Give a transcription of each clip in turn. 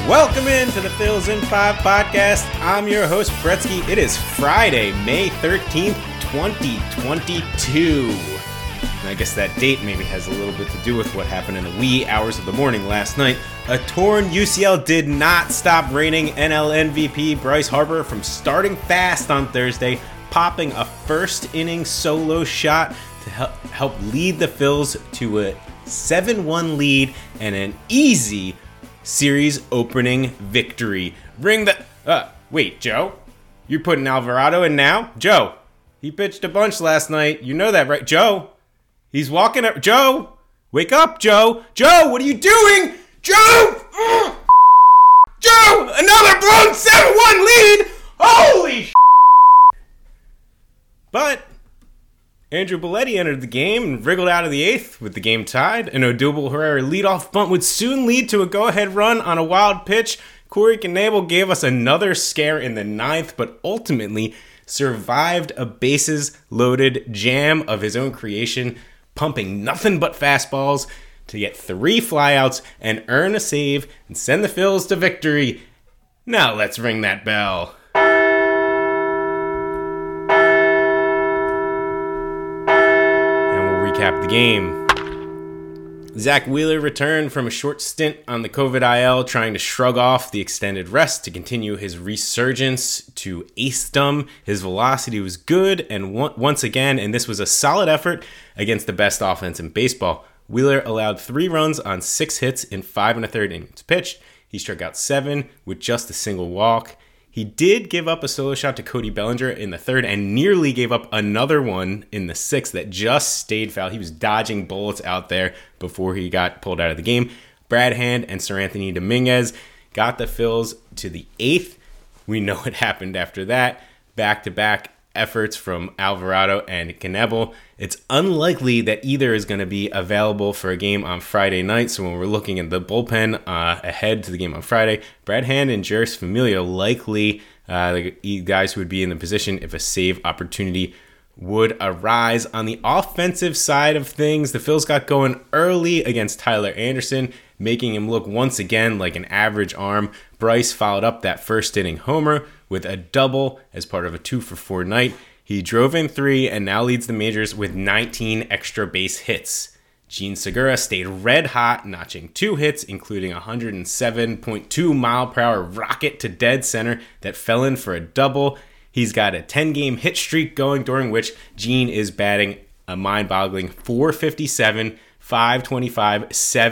Welcome into the Phils in 5 podcast. I'm your host, Bretsky. It is Friday, May 13th, 2022. And I guess that date maybe has a little bit to do with what happened in the wee hours of the morning last night. A torn UCL did not stop reigning NL MVP Bryce Harper from starting fast on Thursday, popping a first-inning solo shot to help lead the Phils to a 7-1 lead and an easy series opening victory. Wait, Joe? You're putting Alvarado in now? Joe, he pitched a bunch last night. You know that, right? Joe, he's walking up. Joe, wake up, Joe. Joe, what are you doing? Joe! Joe, another blown 7-1 lead! Holy But Andrew Belletti entered the game and wriggled out of the eighth with the game tied. An Odubel Herrera leadoff bunt would soon lead to a go-ahead run on a wild pitch. Corey Knebel gave us another scare in the ninth, but ultimately survived a bases-loaded jam of his own creation, pumping nothing but fastballs to get 3 flyouts and earn a save and send the Phils to victory. Now let's ring that bell. Recap the game. Zach Wheeler returned from a short stint on the COVID IL, trying to shrug off the extended rest to continue his resurgence to acedom. His velocity was good, and once again, and this was a solid effort against the best offense in baseball. Wheeler allowed 3 runs on 6 hits in 5 1/3 innings pitched. He struck out 7 with just a single walk. He did give up a solo shot to Cody Bellinger in the 3rd and nearly gave up another one in the 6th that just stayed foul. He was dodging bullets out there before he got pulled out of the game. Brad Hand and Seranthony Dominguez got the Phils to the 8th. We know what happened after that. Back-to-back efforts from Alvarado and Knebel. It's unlikely that either is going to be available for a game on Friday night. So when we're looking at the bullpen ahead to the game on Friday, Brad Hand and Jeurys Familia likely the guys who would be in the position if a save opportunity would arise. On the offensive side of things, the Phils got going early against Tyler Anderson, making him look once again like an average arm. Bryce followed up that first inning homer with a double as part of a 2-for-4 night. He drove in 3 and now leads the majors with 19 extra base hits. Jean Segura stayed red hot, notching 2 hits, including a 107.2 mile per hour rocket to dead center that fell in for a double. He's got a 10-game hit streak going, during which Jean is batting a mind-boggling .457, .525,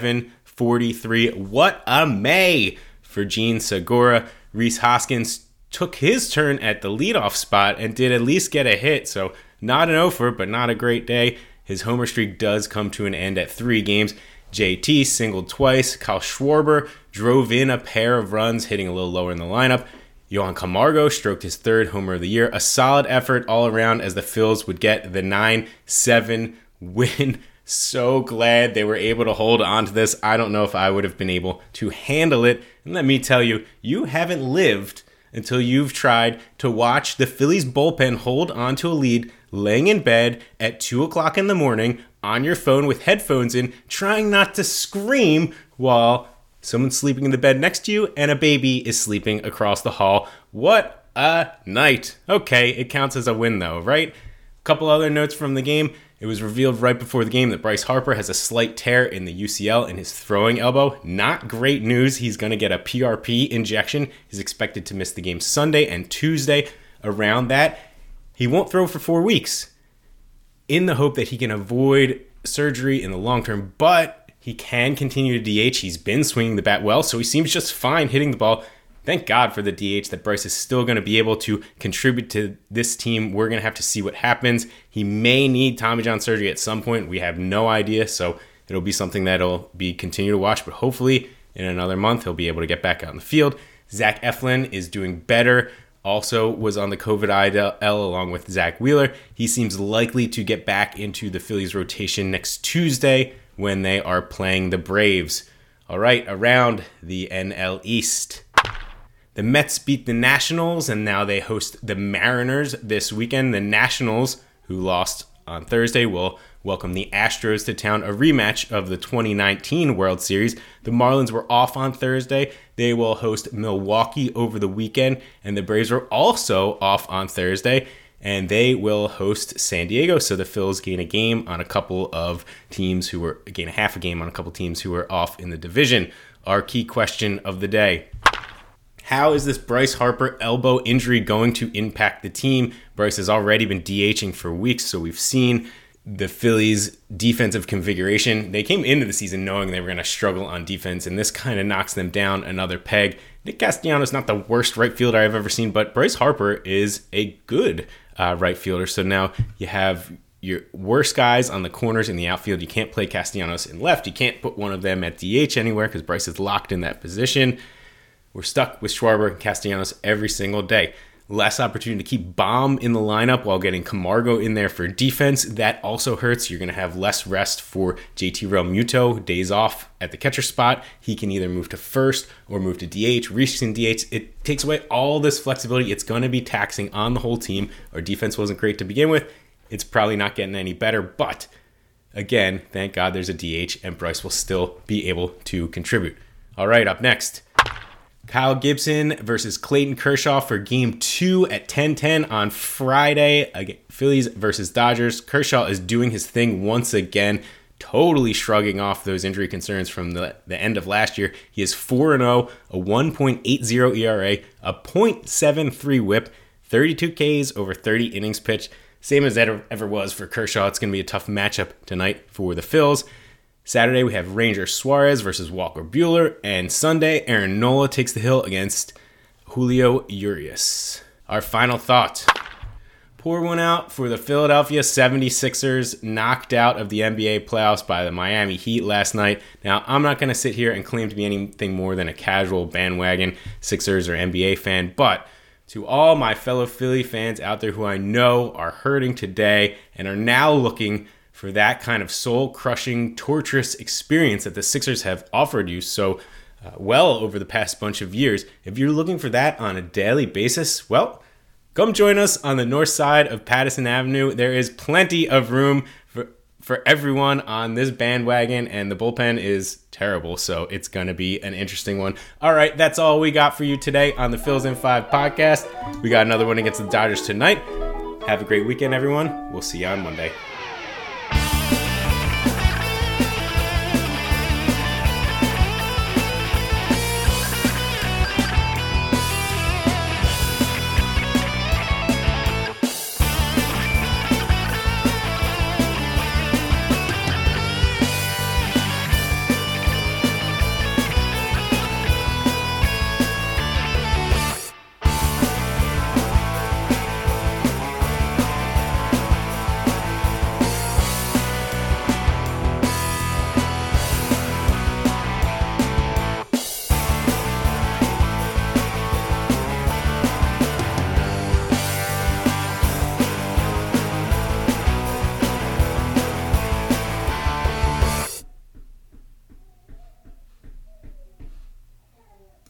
.743. What a May for Jean Segura. Rhys Hoskins took his turn at the leadoff spot and did at least get a hit, so not an offer, but not a great day. His homer streak does come to an end at 3 games. JT singled twice. Kyle Schwarber drove in a pair of runs, hitting a little lower in the lineup. Johan Camargo stroked his 3rd homer of the year. A solid effort all around as the Phils would get the 9-7 win. So glad they were able to hold on to this. I don't know if I would have been able to handle it. And let me tell you, you haven't lived until you've tried to watch the Phillies bullpen hold on to a lead, laying in bed at 2 o'clock in the morning on your phone with headphones in, trying not to scream while someone's sleeping in the bed next to you and a baby is sleeping across the hall. What a night. Okay, it counts as a win though, right? A couple other notes from the game. It was revealed right before the game that Bryce Harper has a slight tear in the UCL in his throwing elbow. Not great news. He's going to get a PRP injection. He's expected to miss the game Sunday and Tuesday. Around that, he won't throw for 4 weeks in the hope that he can avoid surgery in the long term, but he can continue to DH. He's been swinging the bat well, so he seems just fine hitting the ball. Thank God for the DH that Bryce is still going to be able to contribute to this team. We're going to have to see what happens. He may need Tommy John surgery at some point. We have no idea, so it'll be something that'll be continue to watch. But hopefully in another month, he'll be able to get back out in the field. Zach Eflin is doing better. Also was on the COVID IL along with Zach Wheeler. He seems likely to get back into the Phillies rotation next Tuesday when they are playing the Braves. All right, around the NL East. The Mets beat the Nationals, and now they host the Mariners this weekend. The Nationals, who lost on Thursday, will welcome the Astros to town, a rematch of the 2019 World Series. The Marlins were off on Thursday. They will host Milwaukee over the weekend, and the Braves are also off on Thursday, and they will host San Diego. So the Phils gain a game on a couple of teams who were gain a half a game on a couple teams who were off in the division. Our key question of the day: how is this Bryce Harper elbow injury going to impact the team? Bryce has already been DHing for weeks, so we've seen the Phillies' defensive configuration. They came into the season knowing they were going to struggle on defense, and this kind of knocks them down another peg. Nick Castellanos not the worst right fielder I've ever seen, but Bryce Harper is a good right fielder. So now you have your worst guys on the corners in the outfield. You can't play Castellanos in left. You can't put one of them at DH anywhere because Bryce is locked in that position. We're stuck with Schwarber and Castellanos every single day. Less opportunity to keep Baum in the lineup while getting Camargo in there for defense. That also hurts. You're going to have less rest for JT Realmuto, days off at the catcher spot. He can either move to first or move to DH. Reese can DH. It takes away all this flexibility. It's going to be taxing on the whole team. Our defense wasn't great to begin with. It's probably not getting any better, but again, thank God there's a DH and Bryce will still be able to contribute. All right, up next, Kyle Gibson versus Clayton Kershaw for Game 2 at 10:10 on Friday. Again, Phillies versus Dodgers. Kershaw is doing his thing once again, totally shrugging off those injury concerns from the end of last year. He is 4-0, a 1.80 ERA, a .73 whip, 32 Ks over 30 innings pitched. Same as that ever was for Kershaw. It's going to be a tough matchup tonight for the Phils. Saturday, we have Ranger Suarez versus Walker Buehler. And Sunday, Aaron Nola takes the hill against Julio Urias. Our final thought: pour one out for the Philadelphia 76ers, knocked out of the NBA playoffs by the Miami Heat last night. Now, I'm not going to sit here and claim to be anything more than a casual bandwagon Sixers or NBA fan, but to all my fellow Philly fans out there who I know are hurting today and are now looking for that kind of soul-crushing, torturous experience that the Sixers have offered you so well over the past bunch of years, if you're looking for that on a daily basis, well, come join us on the north side of Patterson Avenue. There is plenty of room for everyone on this bandwagon, and the bullpen is terrible, so it's going to be an interesting one. All right, that's all we got for you today on the Phils in 5 podcast. We got another one against the Dodgers tonight. Have a great weekend, everyone. We'll see you on Monday.